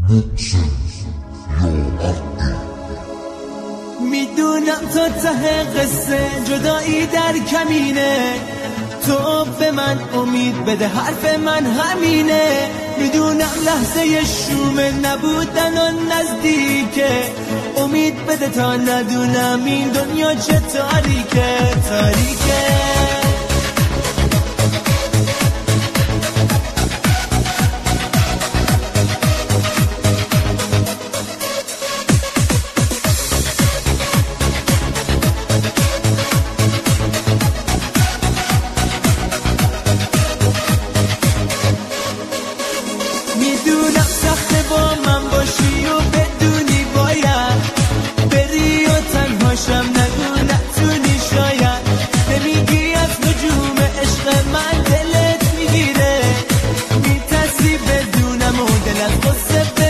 میدونم تا ته قصه جدایی در کمینه، تو به من امید بده حرف من همینه. میدونم لحظه شومه نبودن و نزدیکه، امید بده تا ندونم این دنیا چه تاریکه تاریکه. میدونم سخته با من باشی و بدونی باید بری و تنهاشم نگو نتونی شاید. نمیگی از نجوم عشق من دلت میگیره، میترسی بدونم و دلت غصه